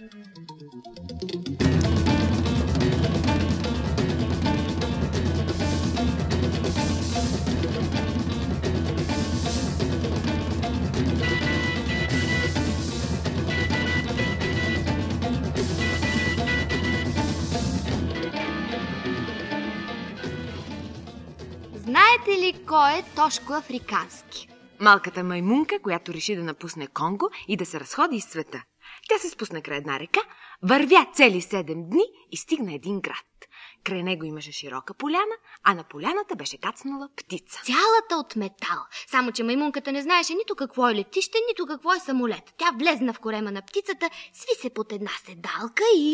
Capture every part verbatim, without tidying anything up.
Знаете ли кой е Тошко Африкански? Малката маймунка, която реши да напусне Конго и да се разходи из света. Тя се спусна край една река, вървя цели седем дни и стигна един град. Край него имаше широка поляна, а на поляната беше кацнала птица. Цялата от метал. Само че маймунката не знаеше нито какво е летище, нито какво е самолет. Тя влезна в корема на птицата, сви се под една седалка и...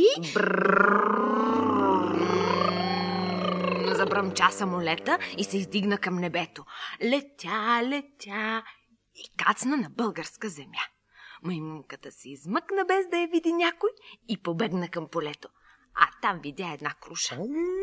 Забръмча самолета и се издигна към небето. Летя, летя и кацна на българска земя. Маймунката се измъкна без да я види някой и побегна към полето. А там видя една круша.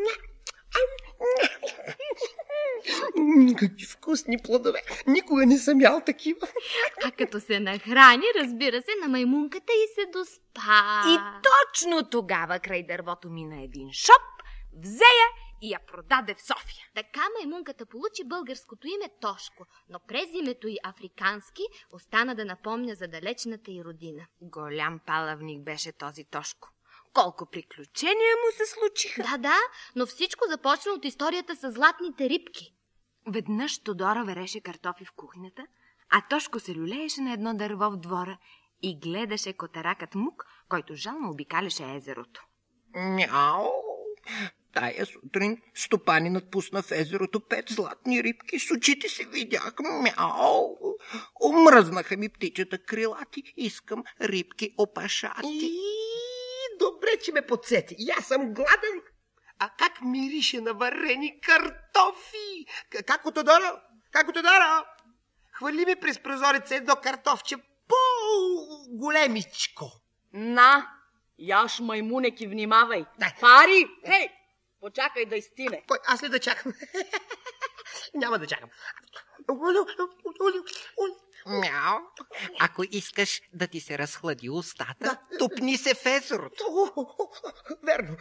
Какви вкусни плодове! Никога не съм ял такива. А като се нахрани, разбира се, на маймунката и се доспа. И точно тогава край дървото мина един шоп, взе я и я продаде в София. Така маймунката получи българското име Тошко, но през името й Африкански остана да напомня за далечната й родина. Голям палавник беше този Тошко. Колко приключения му се случиха. Да, да, но всичко започна от историята с златните рибки. Веднъж Тодора вереше картофи в кухнята, а Тошко се люлееше на едно дърво в двора и гледаше котаракът Мук, който жално обикаляше езерото. Мяу! Тая сутрин стопанинът пусна в езерото пет златни рибки. С очите си видях. Мяу! Омръзнаха ми птичета крилати. Искам рибки опашати. И, добре, че ме подсети. И аз съм гладен. А как мирише на варени картофи? Как от Тодора? Как от Тодора? Хвърли ми през прозореца едно картофче по-големичко. На, яш маймунек и внимавай. Да. Пари! Хей, почакай да изстине. Кой, аз ли да чакам? Няма да чакам. Мяу! Ако искаш да ти се разхлади устата, да. Тупни се в езерото. Верно.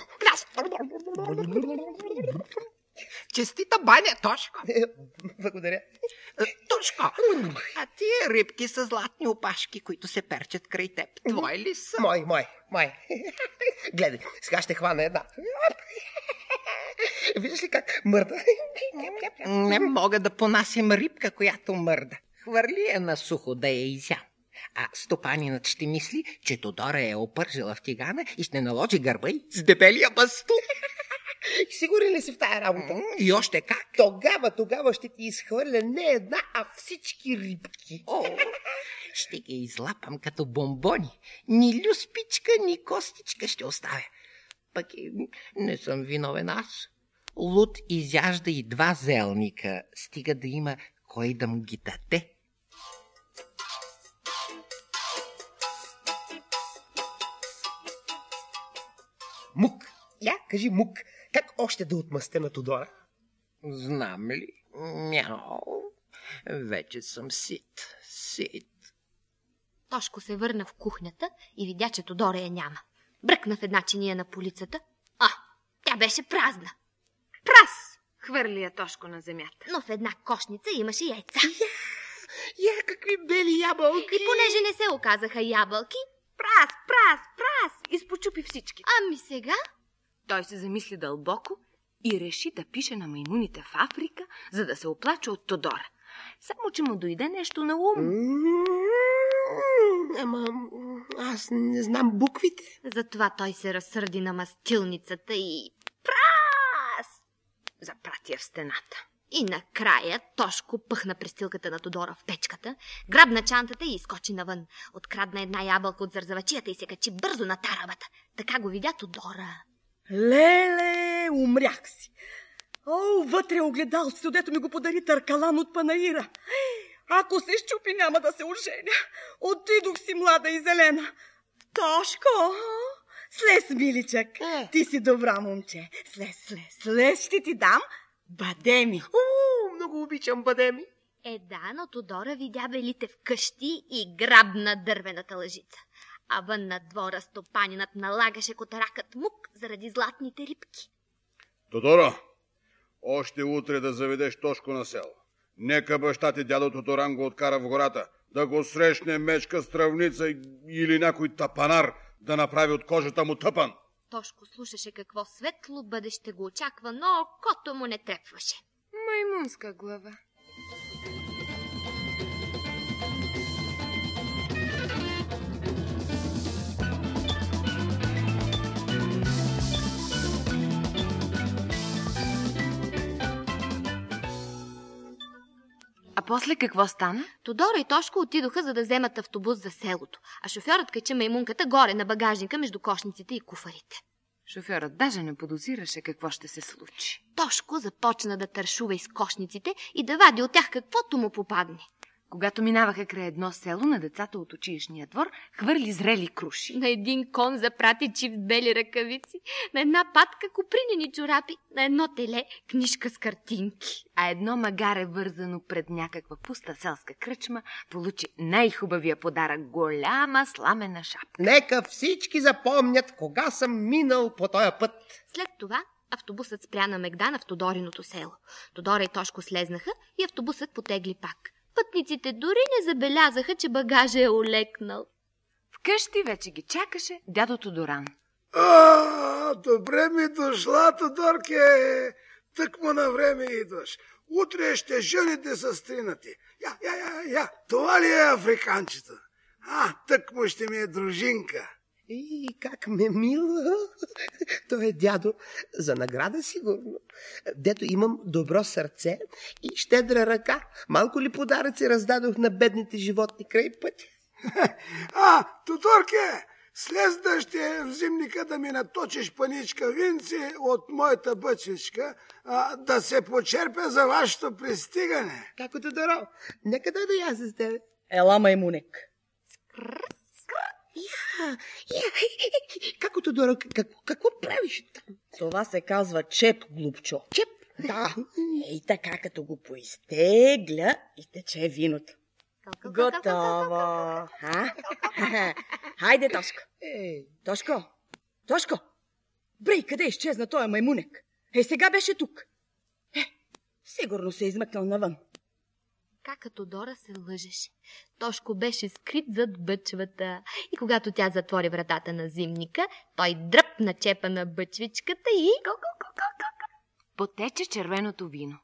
Честита баня, Тошко. Благодаря. Тошко, а тия рибки са златни опашки, които се перчат край теб. Твои ли са? Мой, мой, мой. Гледай, сега ще хвана една. Виждаш ли как мърда? Не мога да понасям рибка, която мърда. Хвърли я на сухо да я изям. А стопанинът ще мисли, че Тодора е опържила в тигана и ще наложи гърба й с дебелия бастун. Сигурен ли си в тая работа? И още как? Тогава, тогава ще ти изхвърля не една, а всички рибки. О, ще ги излапам като бомбони. Ни люспичка, ни костичка ще оставя. Пък и не съм виновен аз. Луд изяжда и два зелника, стига да има кой да му ги даде. Мук. Я, кажи Мук. Как още да отмъстя на Тодора? Знам ли? Мяу. Вече съм сит. Сит. Тошко се върна в кухнята и видя, че Тодора я няма. Бръкна в една чиния на полицата. А, тя беше празна. Прас! Хвърли я Тошко на земята. Но в една кошница имаше яйца. Я, я какви бели ябълки! И понеже не се оказаха ябълки, прас, прас, прас! Изпочупи всички. Ами сега? Той се замисли дълбоко и реши да пише на маймуните в Африка, за да се оплаче от Тодора. Само че му дойде нещо на ум. Ама аз не знам буквите. Затова той се разсърди на мастилницата и... Прас! Запрати я в стената. И накрая Тошко пъхна престилката на Тодора в печката, грабна чантата и изкочи навън. Открадна една ябълка от зързавачията и се качи бързо на тарабата. Така го видя Тодора. Леле, умрях си. О, вътре огледалцето, дето ми го подари Търкалан от панаира. Ако се щупи, няма да се оженя. Отидох си млада и зелена. Тошко, слез, миличък. Е. Ти си добра момче. Слез, слез, слез, ще ти дам бадеми. О, много обичам бадеми. Е, да, но Тодора видя белите вкъщи и грабна дървената лъжица. А вън на двора стопанинът налагаше котаракът мук заради златните рибки. Тодора, още утре да заведеш Тошко на село. Нека баща ти, дядо Тоторан, го откара в гората, да го срещне мечка с травница или някой тапанар да направи от кожата му тъпан. Тошко слушаше какво светло бъдеще го очаква, но окото му не трепваше. Маймунска глава. А после какво стана? Тодора и Тошко отидоха, за да вземат автобус за селото, а шофьорът кача маймунката горе на багажника между кошниците и куфарите. Шофьорът даже не подозираше какво ще се случи. Тошко започна да тършува из кошниците и да вади от тях каквото му попадне. Когато минаваха край едно село, на децата от училищния двор хвърли зрели круши. На един кон запрати чифт бели ръкавици, на една патка копринени чорапи, на едно теле книжка с картинки. А едно магаре, вързано пред някаква пуста селска кръчма, получи най-хубавия подарък – голяма сламена шапка. Нека всички запомнят кога съм минал по този път. След това автобусът спря на Мегдан в Тодориното село. Тодора и Тошко слезнаха и автобусът потегли пак. Пътниците дори не забелязаха, че багажа е олекнал. Вкъщи вече ги чакаше дядо Тодоран. А, добре ми дошла, Тодорке. Тъкмо на време идваш. Утре ще жените с стринати. Я, я, я, я. Това ли е африканчета? А, тъкмо ще ми е дружинка. И как ме мило. Той е дядо. За награда сигурно. Дето имам добро сърце и щедра ръка. Малко ли подаръци раздадох на бедните животни край пътя? А, Тодорке, слез да ще в зимника да ми наточиш паничка винци от моята бъчичка, а, да се почерпя за вашето пристигане. Како Тодоро, нека да да я с тебе. Ела, маймунек. Я, я, како Тодоро, какво, какво правиш там? Това се казва чеп, глупчо. Чеп? Да. Ей така, като го поизтегля и тече виното. Готово. А? Хайде, Тошко. Ей, Тошко, Тошко. Брей, къде изчезна този маймунек? Е, сега беше тук. Е, сигурно се е измъкнал навън. Кака Тодора се лъжеше. Тошко беше скрит зад бъчвата и когато тя затвори вратата на зимника, той дръпна чепа на бъчвичката и... Потече червеното вино.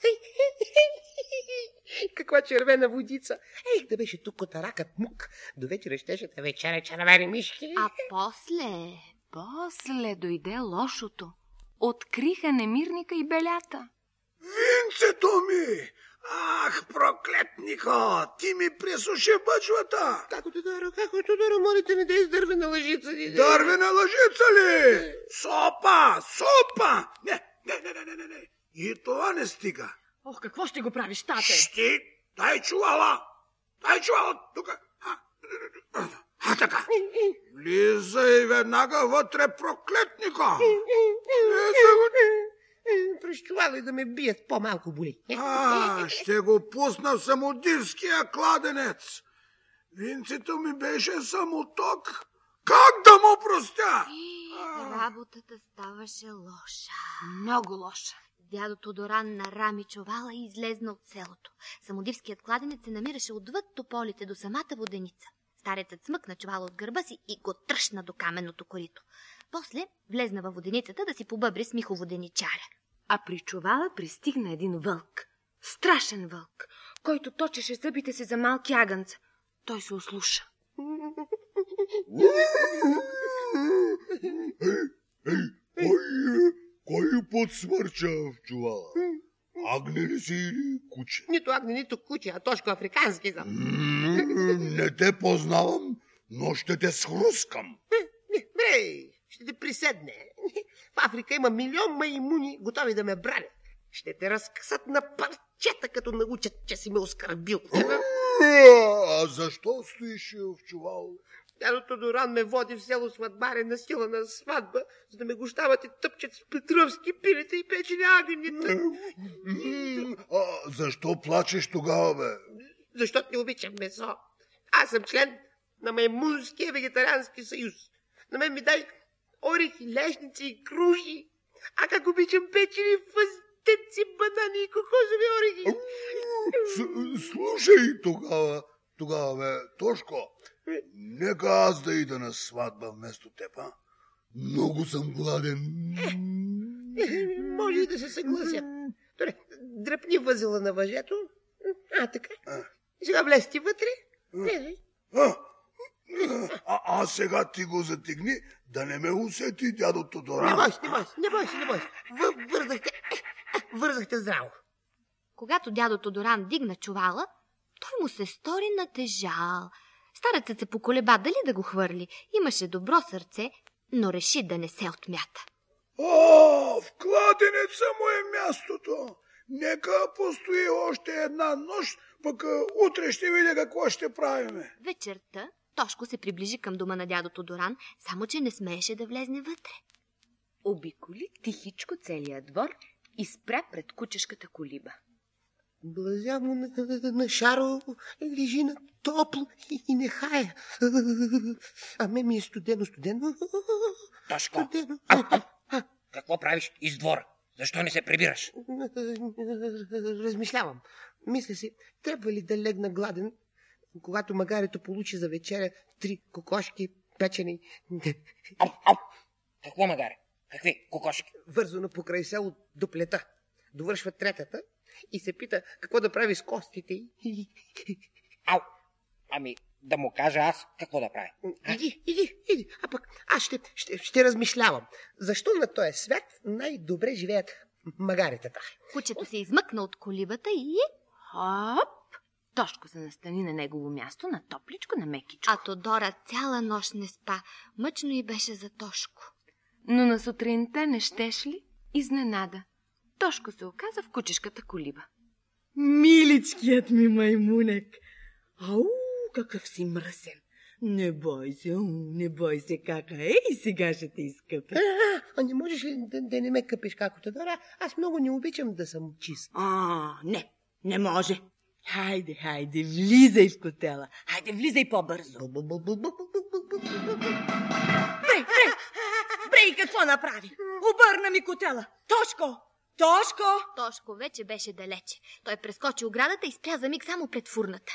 каква червена водица. Ех, да беше тук котаракът мук. До вечера щеше да вечеря червени мишки. А после... После дойде лошото. Откриха немирника и белята. Винцето ми! Ах, проклетнико! Ти ми пресуши бъчвата! Како Тодоро, како Тодоро, молите ми да издърве на лъжица. Дървена лъжица ли? Сопа! Сопа! Не, не, не, не, не, не. И това не стига. Ох, какво ще го правиш, тате? Щи, дай чувала! Дай чувала тук! А, а така! Влизай веднага вътре, проклетника! През чувала и да ме бият, по-малко боли. А, ще го пусна в самодивския кладенец. Винцето ми беше самоток. Как да му простя? Работата ставаше лоша. Много лоша. Дядо Тодоран нарами чувала и излезна от селото. Самодивският кладенец се намираше отвъд тополите до самата воденица. Старецът смъкна чувала от гърба си и го тръщна до каменното корито. После влезна във воденицата да си побъбри с Михо воденичаря. А при чувала пристигна един вълк. Страшен вълк, който точеше зъбите си за малки агънца. Той се ослуша. Ей, кой, кой подсмърча в чувала? Агне ли си или куче? Нито агне, нито куче, а точно африкански съм. Не те познавам, но ще те схрускам. Брей, ще те приседне. В Африка има милион маймуни, готови да ме бранят. Ще те разкъсат на парчета, като научат, че си ме оскърбил. А защо стоиш в чувал? Дядо Тодоран ме води в село сватбарен на сила на сватба, за да ме гощават и тъпчат с петровски пилета и печени агъните. А защо плачеш тогава, бе? Защото не обичам месо. Аз съм член на Маймунския вегетариански съюз. На мен ми дай орехи, лешници и круши. А как обичам печени фъстеци, банани и кокосови орехи. С- Слушай тогава, тогава, бе, Тошко, нека аз да ида на сватба вместо теб, а? Много съм гладен. Е, може и да се съглася. Добре, дръпни възела на въжето. А, така. Сега влез ти вътре. Не, А, а, а сега ти го затигни, да не ме усети дядо не Тодоран. бой се, не бой се, не бой се, не бой се. Въ- Вързахте, вързахте здраво. Когато дядо Тодоран дигна чувала, той му се стори натежал. Старецът се поколеба дали да го хвърли. Имаше добро сърце, но реши да не се отмята. О, в кладенеца му е мястото. Нека постои още една нощ, пък а, утре ще видя какво ще правиме. Вечерта Тошко се приближи към дома на дядо Тодоран, само че не смееше да влезне вътре. Обиколи тихичко целия двор и спря пред кучешката колиба. Блазя му на, на, на Шаро лежи на топло и, и нехая. А ме ми е студено, студено. Тошко, Студено. а, а, какво правиш из двора? Защо не се прибираш? Размишлявам. Мисля си, трябва ли да легна гладен, когато магарето получи за вечеря три кокошки печени, Ау, ау. Какво магаре? Какви кокошки? вързано покрай село до плета. Довършва третата и се пита какво да прави с костите й. Ау. Ами, да му кажа аз какво да правя. Иди, иди, иди. А пък аз ще, ще, ще размишлявам. Защо на този свят най-добре живеят магаретата? Кучето се измъкна от колибата и... Хоп! Тошко се настани на негово място, на топличко, на мекичко. А Тодора цяла нощ не спа. Мъчно й беше за Тошко. Но на сутринта не щеш ли? Изненада. Тошко се оказа в кучешката колиба. Миличкият ми маймунек. Ау, какъв си мръсен. Не бой се, ау, не бой се, кака. Ей, сега ще те изкъпя. А, а не можеш ли да, да не ме къпиш како Тодора? Аз много не обичам да съм чист. А, не, не може. Хайде, хайде, влизай в котела. Хайде, влизай по-бързо. Брей, брей, брей, какво направи? Обърна ми котела. Тошко, Тошко! Тошко вече беше далече. Той прескочи оградата и спря за миг само пред фурната.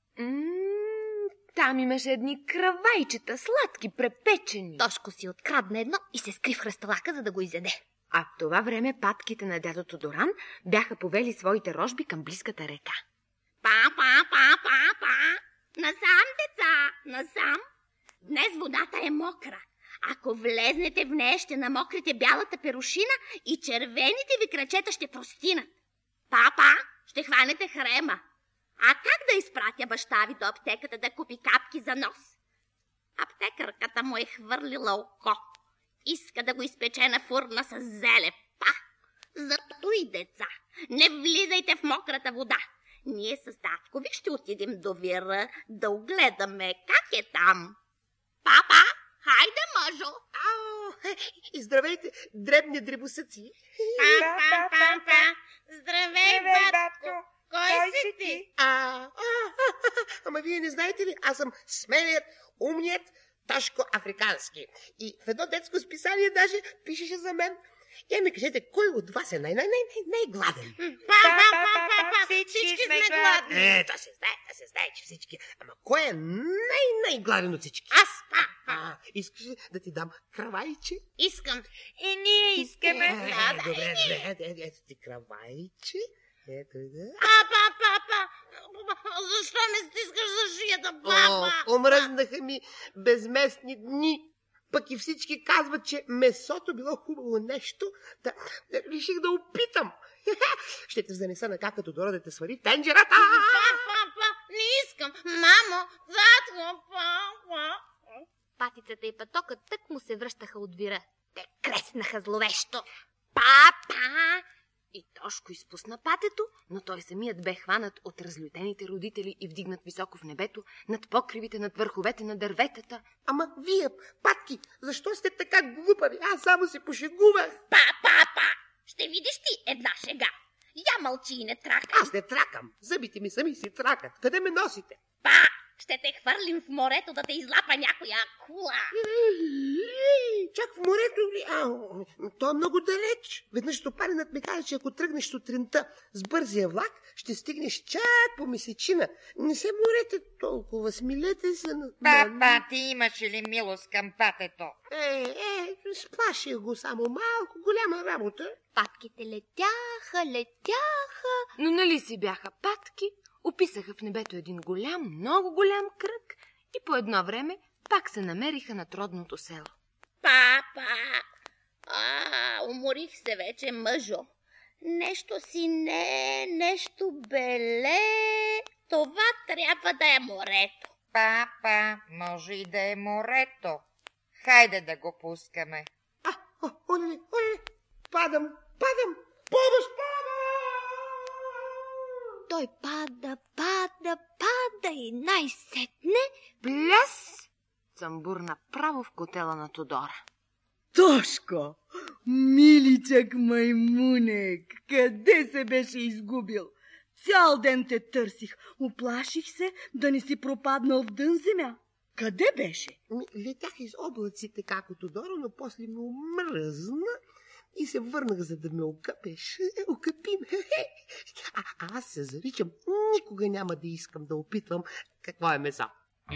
М, там имаше едни кравайчета, сладки, препечени. Тошко си открадна едно и се скри в хръсталака, за да го изяде. А в това време патките на дядо Тодоран бяха повели своите рожби към близката река. Па, па, па, па, па. Насам, деца, насам. Днес водата е мокра. Ако влезнете в нея, ще намокрите бялата перушина и червените ви крачета ще простинат. Папа, ще хванете хрема. А как да изпратя баща ви до аптеката да купи капки за нос? Аптекарката му е хвърлила око. Иска да го изпече на фурна с зеле. Па, зато и деца, не влизайте в мократа вода. Ние с татко ви ще отидем до вира да огледаме как е там. Папа, хайде, мъжо! Ау, и здравейте, дребни дребосъци. Па, па, па, па. Здравей, батко! Кой си ти? А, а, а, ама вие не знаете ли, аз съм смелият, умният Тошко Африкански. И в едно детско списание даже пишеше за мен. Я ми кажете, кой от вас е най-най-най-най-гладен? Па, па, па, па, па. Всички сме гладни. Е, то се знае, то се знае, че всички. Ама кой е най-най-гладен от всички? Аз, па, па. А, искаш ли да ти дам кравайче? Искам. И ние искаме. Е, Да, да, добре, и ние. добре, ето, ето ти кравайче. Ето да. Па, па, па, па. Защо ме стискаш за шията, О, папа? омръзнаха ми безместни дни. Пък и всички казват, че месото било хубаво нещо. Да, да реших да опитам. Ще те занеса на какато Тодора да те свари в тенджерата. Па, па, па. Не искам. Мамо, татко, папа. Патицата и пътокът тък му се връщаха от вира. Те креснаха зловещо. Папа! И Тошко изпусна патето, но той самият бе хванат от разлютените родители и вдигнат високо в небето, над покривите, над върховете на дърветата. Ама вие, патки, защо сте така глупави? Аз само се пошегувах. Па, папа. Ще видиш ти една шега. Я мълчи и не тракай. Аз не тракам. Зъбите ми сами си тракат. Къде ме носите? Па, ще те хвърлим в морето да те излапа някоя акула. Чак в морето ли? А, то е много далеч. Веднъж стопанинът ми каза, че ако тръгнеш сутринта с бързия влак, ще стигнеш чак по месечина. Не се морете толкова, смилете се. Папа, ти имаш ли милост към патето? Е, е, сплаших го само малко, голяма работа. Патките летяха, летяха. Но нали си бяха патки, описаха в небето един голям, много голям кръг и по едно време пак се намериха над родното село. Папа, а, уморих се вече, мъжо. Нещо си не, нещо беле. Това трябва да е морето. Папа, може и да е морето. Хайде да го пускаме. А, о, оле, оле, падам, падам, помощ, падам! Той пада, пада, пада и най-сетне... Пляс! Цамбур направо в котела на Тодора. Тошко, миличък маймунек, къде се беше изгубил? Цял ден те търсих, уплаших се да не си пропаднал в дън земя. Къде беше? Летях из облаците, како Тодоро, но после ме омръзна и се върнах, за да ме окъпеш. Окъпи ме. А, а аз се заричам. Никога няма да искам да опитвам какво е месо.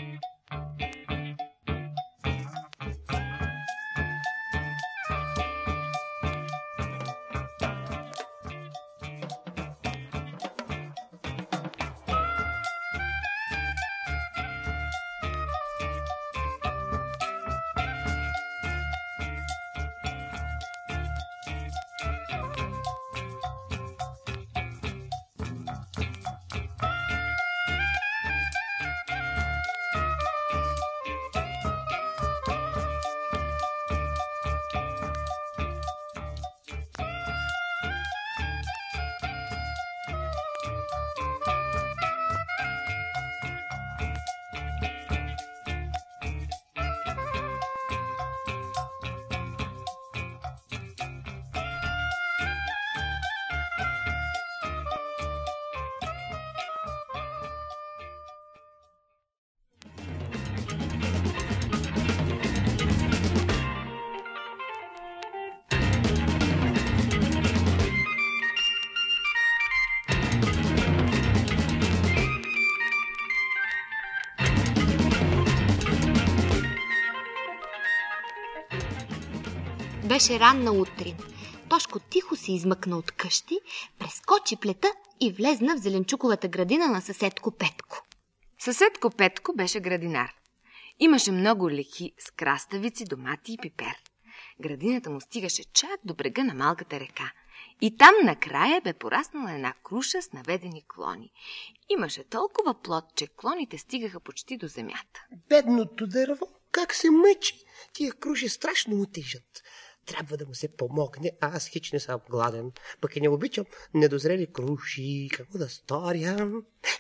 Беше ранна утрин. Тошко тихо се измъкна от къщи, прескочи плета и влезна в зеленчуковата градина на съседко Петко. Съседко Петко беше градинар. Имаше много леки с краставици, домати и пипер. Градината му стигаше чак до брега на малката река. И там накрая бе пораснала една круша с наведени клони. Имаше толкова плод, че клоните стигаха почти до земята. Бедното дърво, как се мъчи! Тия круши страшно му тежат. Трябва да му се помогне, а аз хич не съм гладен. Пък и не обичам недозрели круши. Какво да сторя?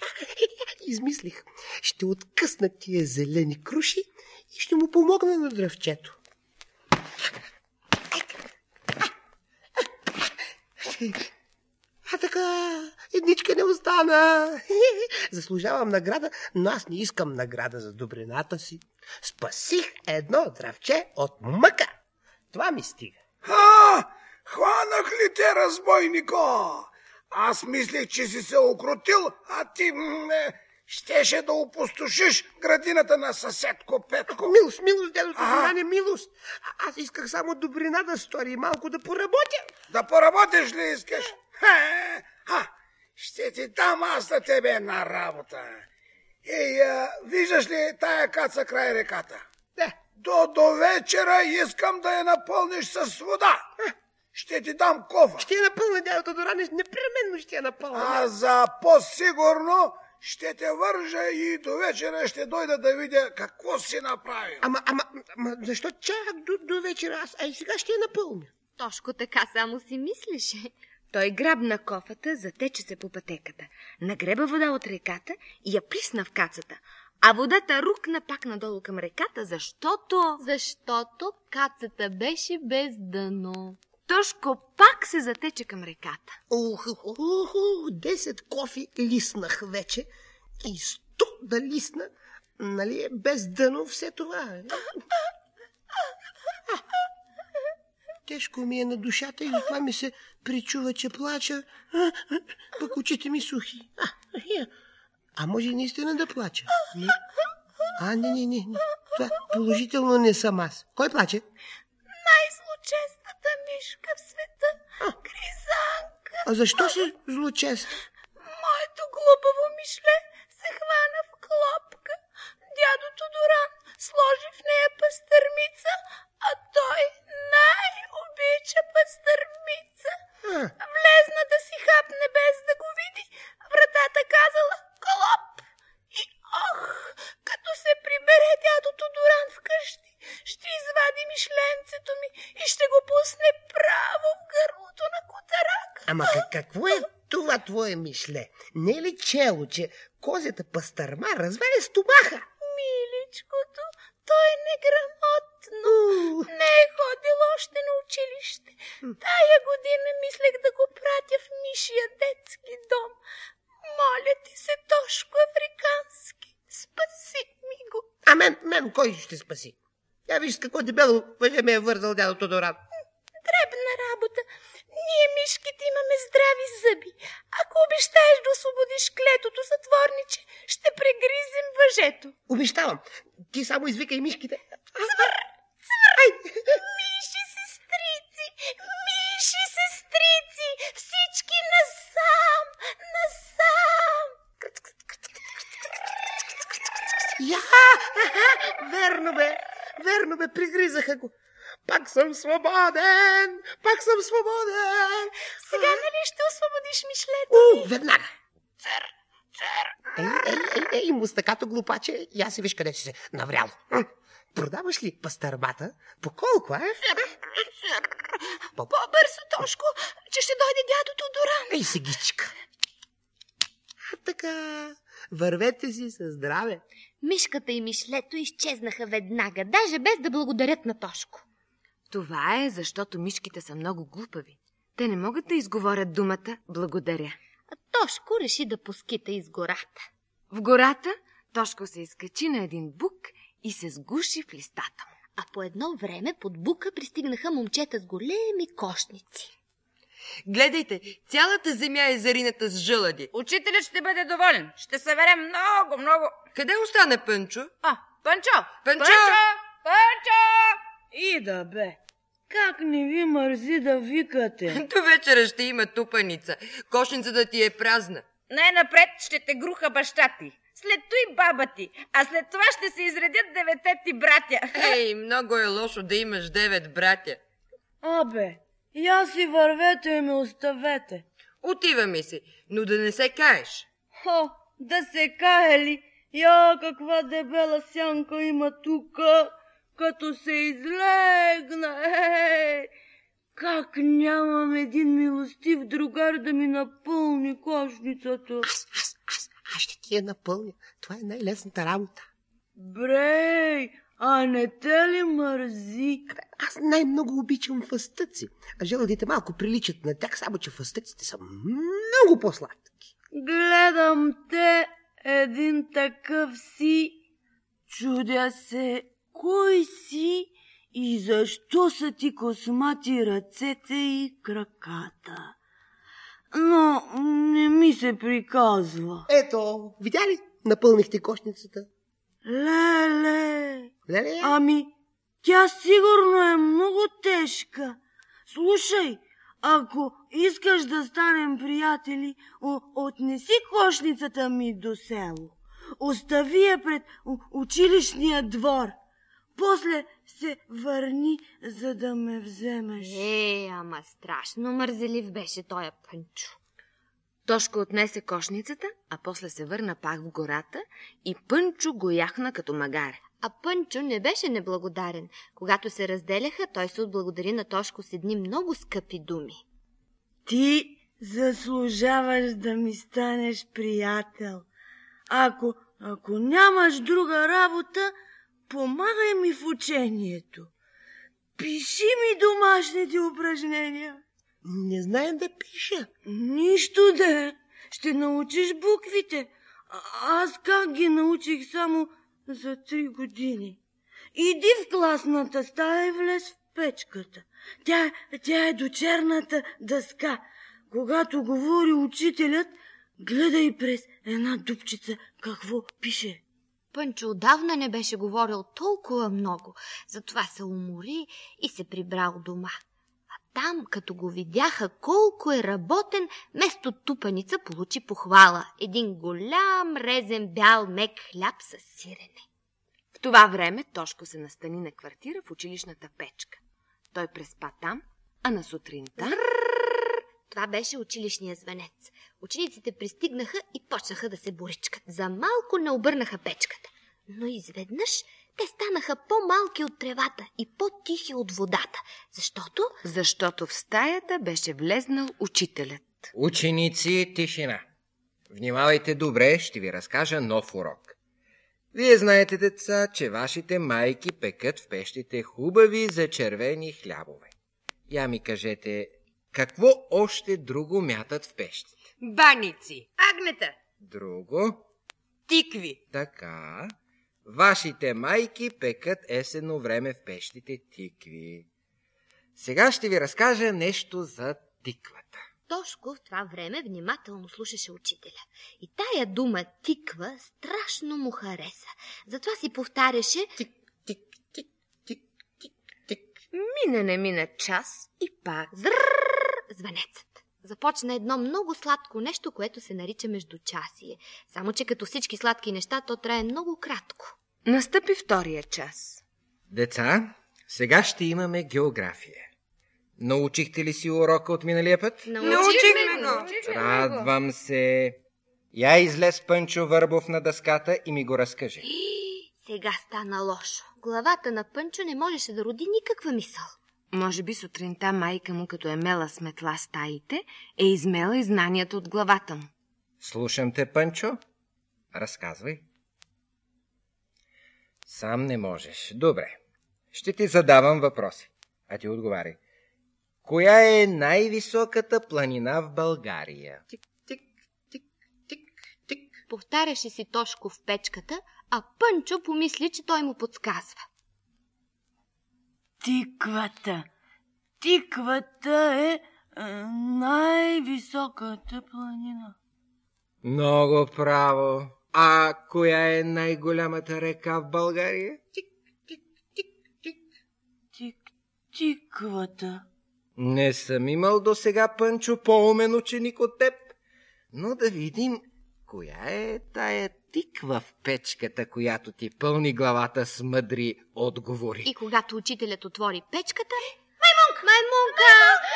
Измислих. Ще откъсна тия зелени круши и ще му помогна на дръвчето. А така, едничка не остана. Заслужавам награда, но аз не искам награда за добрината си. Спасих едно дръвче от мъка. Това ми стига. А, хванах ли те, разбойнико? Аз мислех, че си се окрутил, а ти м- щеше да опустошиш градината на съседко Петко. Милост, милост, дедото Зоране, милост. А, аз исках само добрина да стори и малко да поработя. Да поработиш ли искаш? Хе, а, ще ти дам аз на тебе една работа. Ей, а, виждаш ли тая каца край реката? Да. До, до вечера искам да я напълниш с вода. Ще ти дам кофа. Ще я напълня, дядото Зоране, непременно ще я напълня. А за по-сигурно ще те вържа и до вечера ще дойда да видя какво си направил. Ама, ама, ама защо чак до, до вечера? Аз, а и сега ще я напълня. Тошко така само си мислеше. Той грабна кофата, затече се по пътеката, нагреба вода от реката и я плисна в кацата. А водата рукна пак надолу към реката, защото... Защото кацата беше без дъно. Тошко пак се затече към реката. Ух, ух, ух, десет кофи лиснах вече и сто да лисна, Нали е без дъно все това? Тежко ми е на душата и това ми се причува, че плача, пък очите ми сухи. А, а може наистина да плача? Не? А, не, не, не. Това положително не съм аз. Кой плаче? Най-злочестната мишка в света. Гризанка. А защо си злочест? Моето глупаво мишле се хвана в клопка. Дядо Тодоран сложи в нея пастърмица, а той най-обича пастърмица. Влезна да си хапне без да го види. Вратата казала клоп. И ох, като се прибере дядо Тодоран вкъщи, ще извади мишленцето ми и ще го пусне право в гърлото на котарака. Ама какво е това твое мишле? Не е ли чело, че козята пастърма разваля стомаха? Миличкото, той е неграмотно. Не е ходил още на училище. Тая година мислех да го пратя в мишия детски дом. Моля ти се, Тошко Африкански, спаси ми го. А мен, мен кой ще спаси? Я виж с какво дебело въже ме е вързал дядо Тодоран. Дребна работа. Ние, мишките, имаме здрави зъби. Ако обещаеш да освободиш клетото, затворниче, ще прегризем въжето. Обещавам. Ти само извикай мишките. Цвър, цвър. Миши сестрици, миши сестрици, всички насам, насам. Я, верно бе, верно бе, пригризаха го. Пак съм свободен, пак съм свободен. Сега нали ще освободиш мишлето ми? Веднага. Цър, цър. Ей, ей, ей, ей, мустакато глупаче, я си виж къде си се наврял. Продаваш ли пастърмата? По колко, а? По-бързо, Тошко, че ще дойде дядо Тодоран. Ей, сегичка. А така, вървете си със здраве. Мишката и мишлето изчезнаха веднага, даже без да благодарят на Тошко. Това е, защото мишките са много глупави. Те не могат да изговорят думата благодаря. А Тошко реши да поскита из гората. В гората Тошко се изкачи на един бук и се сгуши в листата му. А по едно време под бука пристигнаха момчета с големи кошници. Гледайте, цялата земя е зарината с жълъди. Учителят ще бъде доволен. Ще съберем много, много. Къде остана Пънчо? А, Пънчо! Пънчо! Пънчо! Пънчо! Ида, бе. Как не ви мързи да викате? До вечера ще има тупаница. Кошницата ти е празна. Най-напред ще те груха баща ти. След той баба ти. А след това ще се изредят деветте ти братя. Ей, много е лошо да имаш девет братя. Абе, я си вървете и ме оставете. Отиваме си, но да не се каеш. Хо, да се кае ли? Я, каква дебела сянка има тука, като се излегна. Ей, как нямам един милостив другар да ми напълни кошницата? Аз, аз, аз, аз ще ти я напълня. Това е най-лесната работа. Брей, а не те ли мързи? Аз най-много обичам фъстъци, а жълъдите малко приличат на тях, само че фъстъците са много по-сладки. Гледам те, един такъв си, чудя се, кой си и защо са ти космати ръцете и краката. Но не ми се приказва. Ето, видя ли? Напълнихте кошницата. Леле, Леле? Ами, тя сигурно е много тежка. Слушай, ако искаш да станем приятели, отнеси кошницата ми до село. Остави я пред училищния двор. После се върни, за да ме вземеш. Е, ама страшно мързелив беше тоя Пънчо. Тошко отнесе кошницата, а после се върна пак в гората и Пънчо го яхна като магаре. А Пънчо не беше неблагодарен. Когато се разделяха, той се отблагодари на Тошко с едни много скъпи думи. Ти заслужаваш да ми станеш приятел. Ако, ако нямаш друга работа, помагай ми в учението. Пиши ми домашните упражнения. Не знаем да пиша. Нищо да. Ще научиш буквите. А, аз как ги научих само за три години. Иди в класната стая и влез в печката. Тя, тя е до черната дъска. Когато говори учителят, гледай през една дупчица какво пише. Пънчо отдавна не беше говорил толкова много, затова се умори и се прибрал дома. А там, като го видяха колко е работен, вместо тупаница получи похвала. Един голям, резен, бял, мек хляб с сирене. В това време Тошко се настани на квартира в училищната печка. Той преспа там, а на сутринта... Това беше училищният звънец. Учениците пристигнаха и почнаха да се боричкат. За малко не обърнаха печката. Но изведнъж те станаха по-малки от тревата и по-тихи от водата. Защото... Защото в стаята беше влезнал учителят. Ученици, тишина. Внимавайте добре, ще ви разкажа нов урок. Вие знаете, деца, че вашите майки пекат в пещите хубави зачервени хлябове. Я ми кажете, какво още друго мятат в пещите? Баници, агнета. Друго? Тикви. Така. Вашите майки пекат есенно време в пещите тикви. Сега ще ви разкажа нещо за тиквата. Тошко в това време внимателно слушаше учителя. И тая дума тиква страшно му хареса. Затова си повтаряше Тик, тик, тик, тик, тик, тик. Мина не мина час и пак... зрррр звънецът. Започна едно много сладко нещо, което се нарича междучасие. Само че като всички сладки неща, то трае много кратко. Настъпи втория час. Деца, сега ще имаме география. Научихте ли си урока от миналия път? Научихме го. Радвам се. Я излез Пънчо Върбов на дъската и ми го разкажи. Сега стана лошо. Главата на Пънчо не можеше да роди никаква мисъл. Може би сутринта майка му, като е мела с метла стаите, е измела и знанията от главата му. Слушам те, Пънчо. Разказвай. Сам не можеш. Добре. Ще ти задавам въпроси. А ти отговаряй. Коя е най-високата планина в България? Тик, тик, тик, тик, тик. Повтаряше си Тошко в печката, а Пънчо помисли, че той му подсказва. Тиквата. Тиквата е, е най-високата планина. Много право. А коя е най-голямата река в България? Тик, тик, тик, тик. Тик, тиквата. Не съм имал до сега, Пънчо, по-умен ученик от теб. Но да видим, коя е тая тиква в печката, която ти пълни главата с мъдри отговори. И когато учителят отвори печката... Маймунка! Маймунка!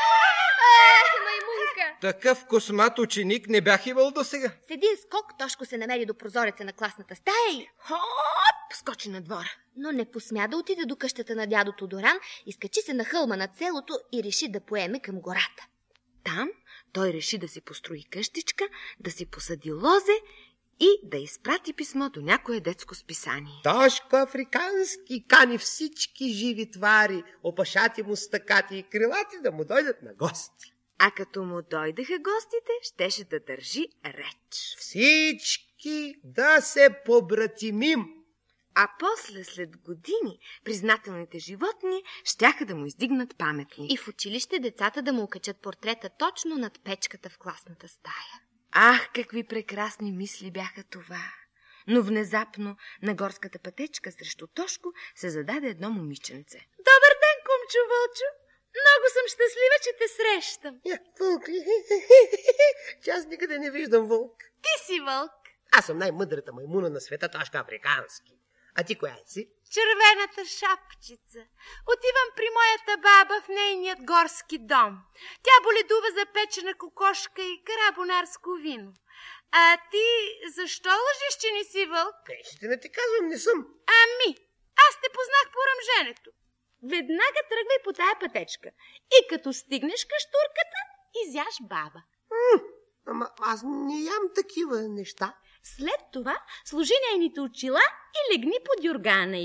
Е, маймунка! Такъв космат ученик не бях имал до сега. С един скок Тошко се намери до прозореца на класната стая и... Хоп! Скочи на двора. Но не посмя да отиде до къщата на дядо Тодоран, изкачи се на хълма над селото и реши да поеме към гората. Там той реши да си построи къщичка, да си посади лозе и да изпрати писмо до някое детско списание. Тошко африкански кани всички живи твари, опашати му стъкати и крилати да му дойдат на гости. А като му дойдеха гостите, щеше да държи реч. Всички да се побратимим. А после, след години, признателните животни щяха да му издигнат паметник. И в училище децата да му окачат портрета точно над печката в класната стая. Ах, какви прекрасни мисли бяха това! Но внезапно на горската пътечка срещу Тошко се зададе едно момиченце. Добър ден, кумчо Вълчо! Много съм щастлива, че те срещам. Я, вълк ли? Че аз никъде не виждам вълк. Ти си вълк. Аз съм най-мъдрата маймуна на света, Тошко африкански. А ти коя си? Червената шапчица. Отивам при моята баба в нейният горски дом. Тя боледува за печена кокошка и карабонарско вино. А ти защо лъжиш, че не си вълк? Ще не ти казвам, не съм. Ами, аз те познах по ръмженето. Веднага тръгвай по тая пътечка. И като стигнеш каштурката, изяш баба. М, ама аз не ям такива неща. След това сложи нейните очила и легни под юргана й.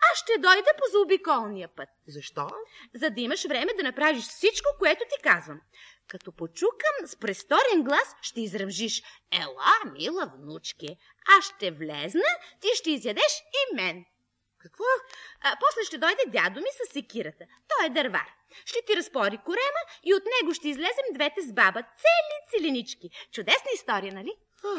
аз ще дойда по заобиколния път. Защо? За да имаш време да направиш всичко, което ти казвам. Като почукам с престорен глас, ще изръмжиш: ела, мила внучке, аз ще влезна, ти ще изядеш и мен. Какво? А, после ще дойде дядо ми с секирата. Той е дървар. Ще ти разпори корема и от него ще излезем двете с баба, цели целинички. Чудесна история, нали?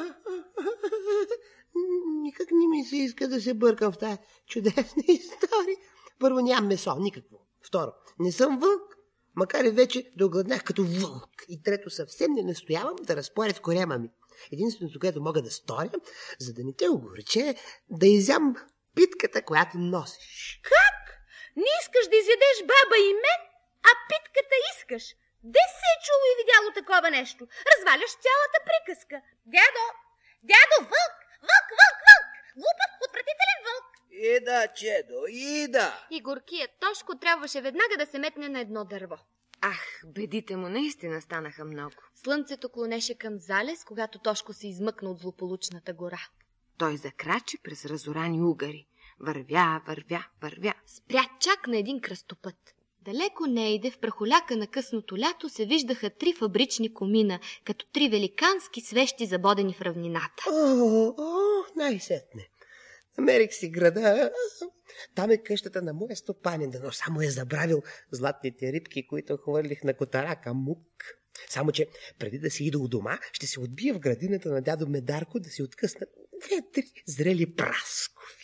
Никак не ми се иска да се бъркам в тази чудесна история. Първо, нямам месо, никакво. Второ, не съм вълк, макар и вече да огладнях като вълк. И трето, съвсем не настоявам да разпорят корема ми. Единственото, което мога да сторя, за да не те огорче, е да изям питката, която носиш. Как? Не искаш да изядеш баба и мен, а питката искаш? Де се е чуло и видяло такова нещо? Разваляш цялата приказка. Дядо, дядо, вълк, вълк, вълк, вълк, глупав, отвратителен вълк. Ида, чедо, ида! И горкият Тошко трябваше веднага да се метне на едно дърво. Ах, бедите му наистина станаха много. Слънцето клонеше към залез, когато Тошко се измъкна от злополучната гора. Той закрачи през разорани угари. Вървя, вървя, вървя. Спря чак на един кръстопът. Далеко неиде в прахоляка на късното лято се виждаха три фабрични комина, като три великански свещи, забодени в равнината. О, о, най-сетне. Намерих си града. Там е къщата на моя стопанин, но само е забравил златните рибки, които хвърлих на котарака Мук. Само че преди да си ида у дома, ще се отбия в градината на дядо Медарко да си откъсна две-три зрели праскови.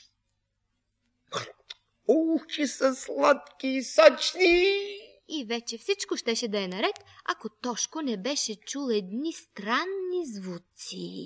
Ух, че са сладки и сочни! И вече всичко щеше да е наред, ако Тошко не беше чул едни странни звуци.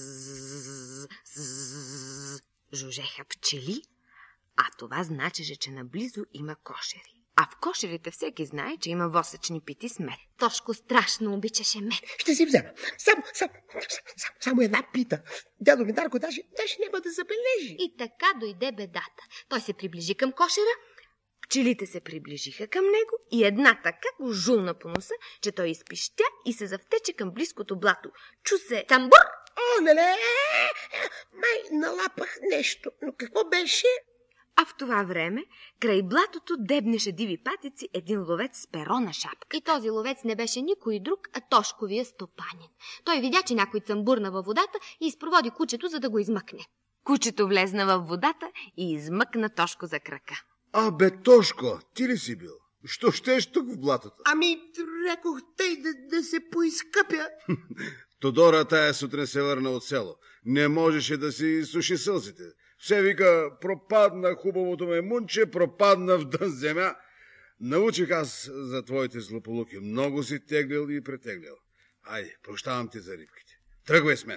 Жужеха пчели, а това значеше, че наблизо има кошери. А в кошерите всеки знае, че има восъчни пити с мед. Тошко страшно обичаше мед. Ще си взема. Само, само, само, само една пита. Дядо Медарко даже, даже няма да забележи. И така дойде бедата. Той се приближи към кошера. Пчелите се приближиха към него и една така го жулна по носа, че той изпищя и се завтече към близкото блато. Чу се тамбур! О, леле! Май налапах нещо. Но какво беше? А в това време край блатото дебнеше диви патици един ловец с перо на шапка. И този ловец не беше никой друг, а Тошковия стопанин. Той видя, че някой цъмбурна във водата и изпроводи кучето, за да го измъкне. Кучето влезна във водата и измъкна Тошко за крака. А, бе, Тошко, ти ли си бил? Що щеш тук в блатото? Ами, рекох тъй да, да се поизкъпя. Тодора тая сутрин се върна от село. Не можеше да си суши сълзите. Все вика: пропадна хубавото ме мунче, пропадна в дън земя. Научих аз за твоите злополуки. Много си теглил и претеглил. Айде, прощавам ти за рибките. Тръгвай с мен.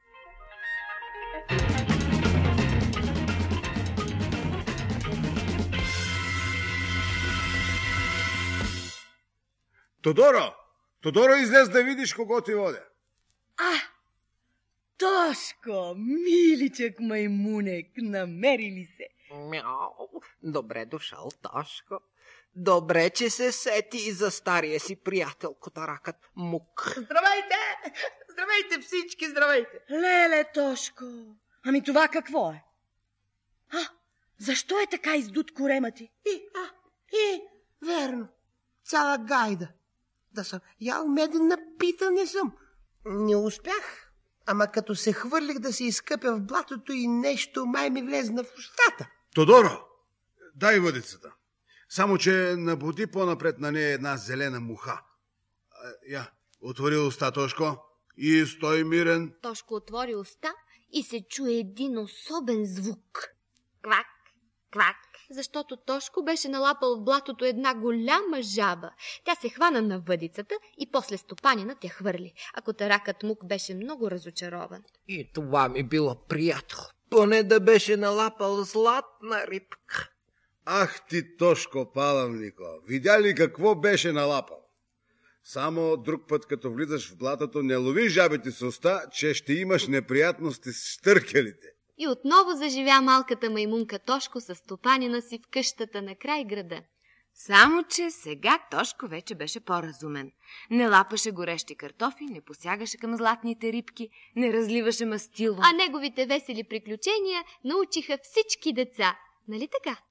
Тодоро! Тодоро, излез да видиш кого ти водя. А, Тошко, миличък маймунек, намери ли се? Мяу, добре дошъл, Тошко. Добре, че се сети и за стария си приятел, котаракът Мук. Здравейте! Здравейте всички, здравейте! Леле, Тошко, ами това какво е? А, защо е така издут корема ти? И, а, и, верно, цяла гайда. Да съм ял медена пита не съм. Не успях, ама като се хвърлих да се изкъпя в блатото и нещо май ми влезна в устата. Тодоро, дай въдицата. Само че набуди по-напред на нея една зелена муха. А, я, отвори уста, Тошко, и стой мирен. Тошко отвори уста и се чуе един особен звук. Квак, квак. Защото Тошко беше налапал в блатото една голяма жаба. Тя се хвана на въдицата и после стопанинът я хвърли. А котаракът Мук беше много разочарован. И това ми било приятел. Поне да беше налапал златна рибка. Ах ти, Тошко палавнико, видя ли какво беше налапал? Само друг път, като влизаш в блатото, не лови жабите с уста, че ще имаш неприятности с щъркелите. И отново заживя малката маймунка Тошко с стопанина си в къщата на край града. Само че сега Тошко вече беше по-разумен. Не лапаше горещи картофи, не посягаше към златните рибки, не разливаше мастило. А неговите весели приключения научиха всички деца. Нали така?